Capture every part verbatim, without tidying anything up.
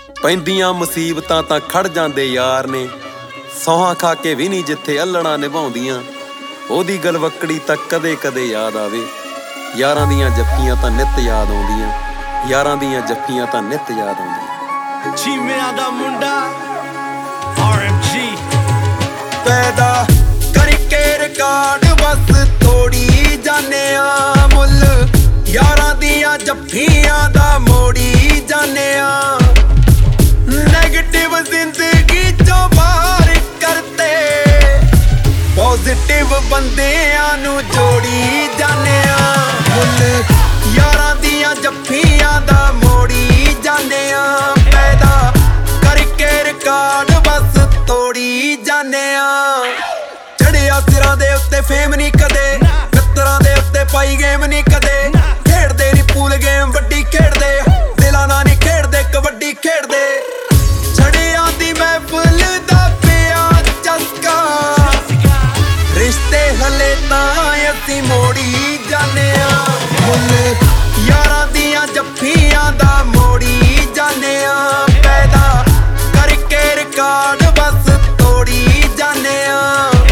ਪੈਂਦੀਆਂ ਮੁਸੀਬਤਾਂ ਤਾਂ ਖੜ ਜਾਂਦੇ ਯਾਰ ਨੇ, ਸੌਹਾਂ ਖਾ ਕੇ ਵੀ ਨਹੀਂ ਜਿੱਥੇ ਅੱਲਣਾ ਨਿਭਾਉਂਦੀਆਂ। ਉਹਦੀ ਗਲਵੱਕੜੀ ਤਾਂ ਕਦੇ ਕਦੇ ਯਾਦ ਆਵੇ, ਯਾਰਾਂ ਦੀਆਂ ਜੱਫੀਆਂ ਤਾਂ ਨਿੱਤ ਯਾਦ ਆਉਂਦੀਆਂ, ਯਾਰਾਂ ਦੀਆਂ ਜੱਫੀਆਂ ਤਾਂ ਨਿੱਤ ਯਾਦ ਆਉਂਦੀਆਂ। ਚੀਮਿਆਂ ਦਾ ਮੁੰਡਾ ਆਰ ਐਮ ਜੀ ਪੈਦਾ ਕਰਕੇ ਰਿਕਾਰਡ ਬਸ ਤੋੜੀ ਜਾਨੇ ਆ ਮੁੱਲ, ਯਾਰਾਂ ਦੀਆਂ ਜੱਫੀਆਂ ਦਾ ਮੋੜੀ ਜਾਨੇ ਆ। ਨੈਗੇਟਿਵ ਜ਼ਿੰਦਗੀ ਚੋਂ ਬਾਹਰ ਕਰਤੇ, ਪੋਜ਼ਿਟਿਵ ਬੰਦਿਆਂ ਨੂੰ ਜੋੜੀ ਜਾਨੇ ਆ ਮੁੱਲ, ਯਾਰਾਂ ਦੀਆਂ ਜੱਫੀਆਂ ਦਾ ਮੋੜੀ ਜਾਨੇ ਆ। ਪੈਦਾ ਕਰਕੇ ਰਿਕਾਰਡ ਬਸ ਤੋੜੀ ਜਾਨੇ ਆ। ਚੜਿਆ ਸਿਰਾਂ ਦੇ ਉੱਤੇ ਫੇਮ ਨਹੀਂ ਕਦੇ, ਮਿੱਤਰਾਂ ਦੇ ਉੱਤੇ ਪਾਈ ਗੇਮ ਨਹੀਂ ਕਦੇ। ਖੇਡਦੇ ਨੀ ਪੂਲ ਗੇਮ ਵੱਡੀ ਖੇਡਦੇ, ਦਿਲਾਂ ਨਾਲ ਨਹੀਂ ਖੇਡਦੇ ਕਬੱਡੀ ਖੇਡਦੇ। ਛੜਿਆਂ ਦੀ ਮਹਿਫਲ ਦਾ ਪਿਆ ਚਸਕਾ, ਰਿਸ਼ਤੇ ਹਲੇ ਤਾਂ ਅਸੀਂ ਮੋੜੀ ਜਾਨੇ ਆ ਮੁੱਲ, ਯਾਰਾਂ ਦੀਆਂ ਜੱਫੀਆਂ ਦਾ ਮੋੜੀ ਜਾਨੇ ਆ। ਪੈਦਾ ਕਰਕੇ ਰਿਕਾਰਡ ਬਸ ਤੋੜੀ ਜਾਨੇ ਆ।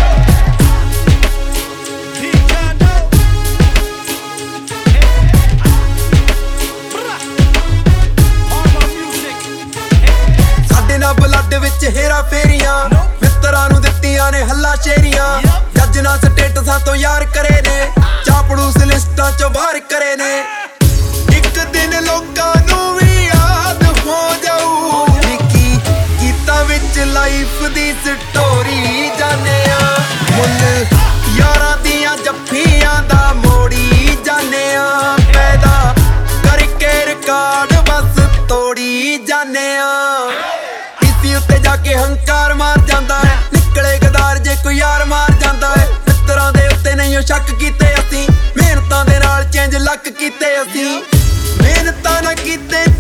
ਸਾਡੇ ਨਾਲ ਬਲੱਡ ਵਿੱਚ ਹੇਰਾ ਫੇਰੀਆਂ, ਮਿੱਤਰਾਂ ਨੂੰ ਦਿੱਤੀਆਂ ਨੇ ਹੱਲਾ ਸ਼ੇਰੀਆਂ। ਜੱਜ ਨਾਲ ਸਟੇਟਸਾਂ ਤੋਂ ਯਾਰ ਕਰੇ ਨੇ, ਚਾਪੜੂਸ ਲਿਸਟਾਂ ਚੋਂ ਬਾਹਰ ਕਰੇ ਨੇ। ਇੱਕ ਦਿਨ ਲੋਕਾਂ ਨੂੰ ਵੀ ਯਾਦ ਹੋ ਜਾਊ, ਕੀ ਕੀਤਾ ਵਿੱਚ ਲਾਈਫ ਦੀ ਸਟੋਰੀ ਜਾਨੇ ਆ ਮੁੱਲ, ਯਾਰਾਂ ਦੀਆਂ ਜੱਫੀਆਂ ਦਾ ਮੋੜੀ ਜਾਨੇ ਆ। ਪੈਦਾ ਕਰਕੇ ਰਿਕਾਰਡ ਬਸ ਤੋੜੀ ਜਾਨੇ ਆ। ਟੀਸੀ ਉੱਤੇ ਜਾ ਕੇ ਹੰਕਾਰ ਮਾਰ ਜਾਂਦਾ ਹੈ, ਨਿਕਲੇ ਗਦਾਰ ਜੇ ਕੋਈ ਯਾਰ ਮਾਰ ਜਾਂਦਾ ਹੈ। ਮਿੱਤਰਾਂ ਦੇ ਉੱਤੇ ਨਹੀਂ ਸ਼ੱਕ ਕੀਤੇ ਅਸੀਂ, ਮਿਹਨਤਾਂ ਦੇ ਨਾਲ ਚੇਂਜ ਲੱਕ ਕੀਤੇ ਅਸੀਂ। ਮਿਹਨਤਾਂ ਨਾ ਕੀਤੇ